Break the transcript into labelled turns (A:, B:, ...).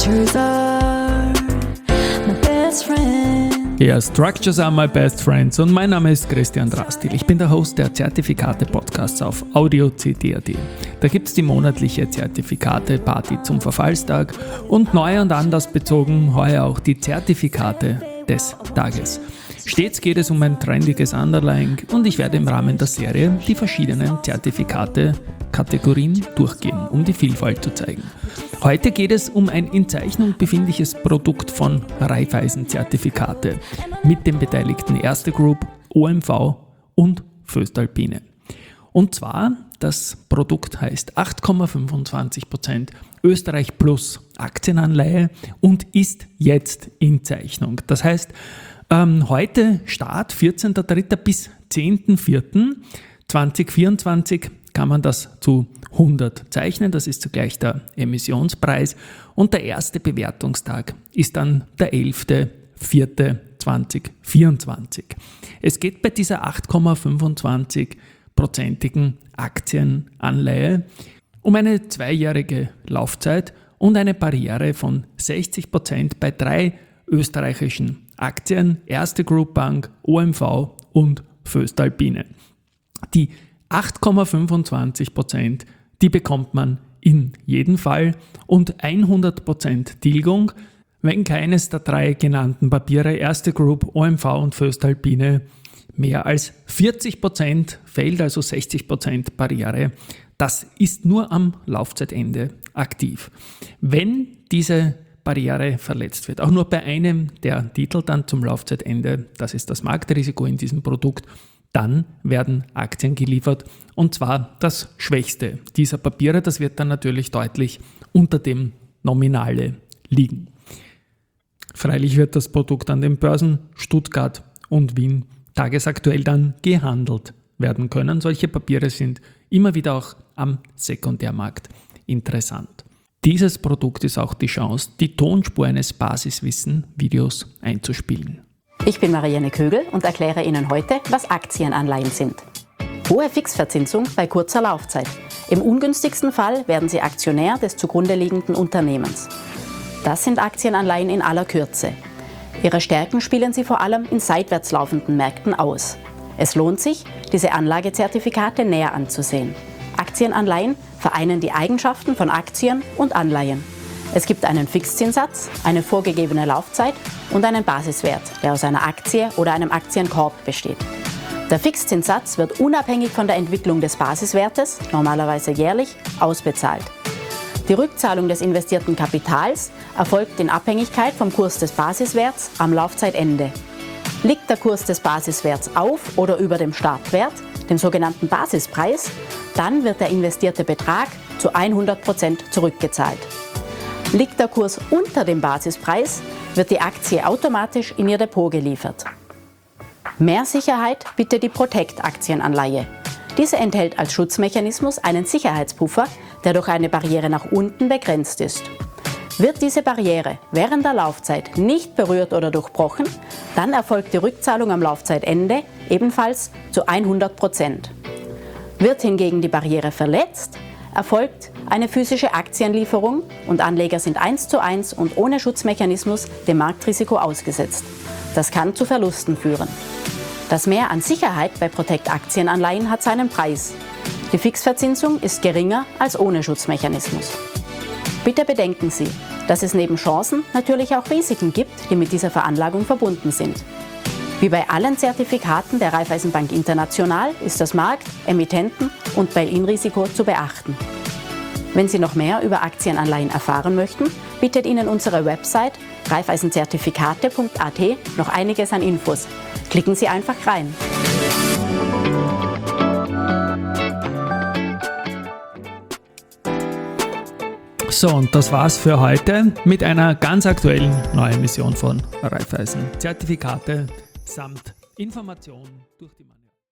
A: Structures are my best friend.
B: Ja, Structures are my best friends und mein Name ist Christian Drastil. Ich bin der Host der Zertifikate-Podcasts auf Audio.cd.at. Da gibt es die monatliche Zertifikate-Party zum Verfallstag und neu und anders bezogen heuer auch die Zertifikate des Tages. Stets geht es um ein trendiges Underlying und ich werde im Rahmen der Serie die verschiedenen Zertifikate-Kategorien durchgehen, um die Vielfalt zu zeigen. Heute geht es um ein in Zeichnung befindliches Produkt von Raiffeisen Zertifikate mit den Beteiligten Erste Group, OMV und Voestalpine. Und zwar, das Produkt heißt 8,25% Österreich Plus Aktienanleihe und ist jetzt in Zeichnung. Das heißt, heute Start 14.03. bis 10.04.2024 kann man das zu 100 zeichnen. Das ist zugleich der Emissionspreis und der erste Bewertungstag ist dann der 11.04.2024. Es geht bei dieser 8,25%igen Aktienanleihe um eine zweijährige Laufzeit und eine Barriere von 60% bei 3 österreichischen Aktien, Erste Group Bank, OMV und Voestalpine. Die 8,25%, die bekommt man in jedem Fall und 100% Tilgung, wenn keines der 3 genannten Papiere, Erste Group, OMV und Voestalpine, mehr als 40% fällt, also 60% Barriere. Das ist nur am Laufzeitende aktiv. Wenn diese Barriere verletzt wird, auch nur bei einem der Titel dann zum Laufzeitende, das ist das Marktrisiko in diesem Produkt, dann werden Aktien geliefert und zwar das Schwächste dieser Papiere, das wird dann natürlich deutlich unter dem Nominale liegen. Freilich wird das Produkt an den Börsen Stuttgart und Wien tagesaktuell dann gehandelt werden können. Solche Papiere sind immer wieder auch am Sekundärmarkt interessant. Dieses Produkt ist auch die Chance, die Tonspur eines Basiswissen-Videos einzuspielen.
C: Ich bin Marianne Kögel und erkläre Ihnen heute, was Aktienanleihen sind. Hohe Fixverzinsung bei kurzer Laufzeit. Im ungünstigsten Fall werden Sie Aktionär des zugrunde liegenden Unternehmens. Das sind Aktienanleihen in aller Kürze. Ihre Stärken spielen Sie vor allem in seitwärts laufenden Märkten aus. Es lohnt sich, diese Anlagezertifikate näher anzusehen. Aktienanleihen vereinen die Eigenschaften von Aktien und Anleihen. Es gibt einen Fixzinssatz, eine vorgegebene Laufzeit und einen Basiswert, der aus einer Aktie oder einem Aktienkorb besteht. Der Fixzinssatz wird unabhängig von der Entwicklung des Basiswertes, normalerweise jährlich, ausbezahlt. Die Rückzahlung des investierten Kapitals erfolgt in Abhängigkeit vom Kurs des Basiswerts am Laufzeitende. Liegt der Kurs des Basiswerts auf oder über dem Startwert, dem sogenannten Basispreis, dann wird der investierte Betrag zu 100% zurückgezahlt. Liegt der Kurs unter dem Basispreis, wird die Aktie automatisch in Ihr Depot geliefert. Mehr Sicherheit bietet die Protect-Aktienanleihe. Diese enthält als Schutzmechanismus einen Sicherheitspuffer, der durch eine Barriere nach unten begrenzt ist. Wird diese Barriere während der Laufzeit nicht berührt oder durchbrochen, dann erfolgt die Rückzahlung am Laufzeitende ebenfalls zu 100%. Wird hingegen die Barriere verletzt, erfolgt eine physische Aktienlieferung und Anleger sind 1:1 und ohne Schutzmechanismus dem Marktrisiko ausgesetzt. Das kann zu Verlusten führen. Das Mehr an Sicherheit bei Protect-Aktienanleihen hat seinen Preis. Die Fixverzinsung ist geringer als ohne Schutzmechanismus. Bitte bedenken Sie, dass es neben Chancen natürlich auch Risiken gibt, die mit dieser Veranlagung verbunden sind. Wie bei allen Zertifikaten der Raiffeisenbank International ist das Markt-, Emittenten- und Bail-in-Risiko zu beachten. Wenn Sie noch mehr über Aktienanleihen erfahren möchten, bietet Ihnen unsere Website raiffeisenzertifikate.at noch einiges an Infos. Klicken Sie einfach rein.
B: So, und das war's für heute mit einer ganz aktuellen Neuemission von Raiffeisen Zertifikate samt Informationen durch die